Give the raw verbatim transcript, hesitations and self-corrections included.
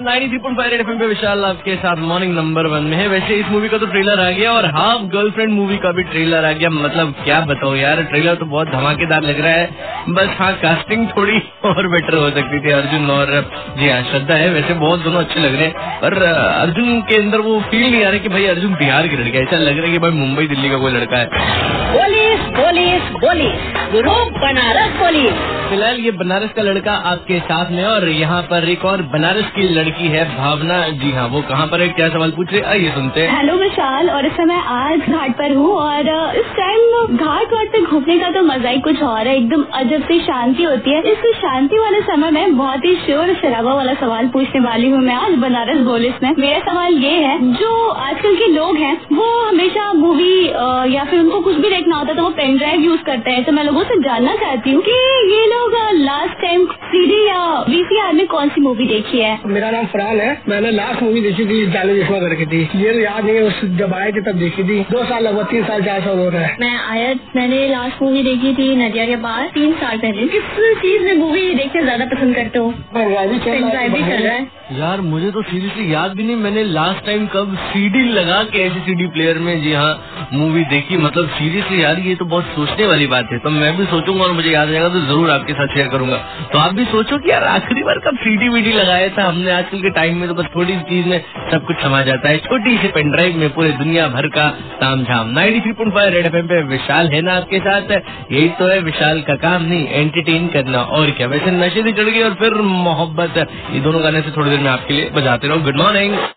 Ninety three point five Red FM पे विशाल आपके साथ मॉर्निंग नंबर वन में है। वैसे इस मूवी का तो ट्रेलर आ गया और हाफ गर्लफ्रेंड मूवी का भी ट्रेलर आ गया। मतलब क्या बताओ यार, ट्रेलर तो बहुत धमाकेदार लग रहा है। बस हाँ, कास्टिंग थोड़ी और बेटर हो सकती थी। अर्जुन और जी हाँ श्रद्धा है, वैसे बहुत दोनों अच्छे लग रहे हैं, पर अर्जुन के अंदर वो फील नहीं आ रहा कि भाई अर्जुन बिहार की लड़का है। ऐसा लग रहा है कि भाई मुंबई दिल्ली का कोई लड़का है। पुलिस पुलिस पुलिस गुरु बनारस पुलिस। फिलहाल ये बनारस का लड़का आपके साथ में, और यहाँ पर एक और बनारस की लड़की है भावना। जी हाँ, वो कहाँ पर है, क्या सवाल पूछ रहे, आइए सुनते हैं। हेलो विशाल, और इस समय आज घाट पर हूँ और इस टाइम घाट घाट पे घूमने का तो मजा ही कुछ और है। एकदम अजब सी शांति होती है। इस शांति वाले समय में बहुत ही शोर शराबा वाला सवाल पूछने वाली हूँ मैं आज बनारस पुलिस में। मेरा सवाल ये है, जो आजकल के लोग हैं वो हमेशा मूवी या फिर उनको कुछ भी देखना होता है तो वो पेन ड्राइव यूज करते हैं। तो मैं लोगों से जानना चाहती हूँ कि ये लोग लास्ट टाइम सीडी या वीसीआर में कौन सी मूवी देखी है। मेरा नाम फरहान है। मैंने लास्ट मूवी देखी थी जाने जिस्मा करके थी, ये तो याद नहीं है, उस जब आए थे तब देखी थी। दो साल लगभग, तीन साल चार साल हो रहा है। मैं आयत मैंने लास्ट मूवी देखी थी नदिया के बाद तीन साल पहले। किस चीज में मूवी देखना ज्यादा पसंद करते हो? पेन ड्राइव भी चल रहा है यार, मुझे तो सीरियसली याद भी नहीं मैंने लास्ट टाइम कब सीडी लगा के ऐसी सीडी प्लेयर में जी हाँ मूवी देखी। मतलब सीरियसली यार, ये तो बहुत सोचने वाली बात है। तो मैं भी सोचूंगा और मुझे याद आएगा तो जरूर आपके साथ शेयर करूंगा। तो आप भी सोचो कि यार आखिरी बार कब सीडी वीडी लगाया था हमने। आजकल के टाइम में तो बस थोड़ी सी चीज में सब कुछ समा जाता है, छोटी सी पेन ड्राइव में पूरे दुनिया भर का ताम झाम। Ninety three point five Red FM पे विशाल है ना आपके साथ। यही तो है विशाल का काम, नहीं एंटरटेन करना और क्या। वैसे नशे से चढ़ गई और फिर मोहब्बत, ये दोनों गाने से थोड़ी देर में आपके लिए बजाते रहो। Good morning.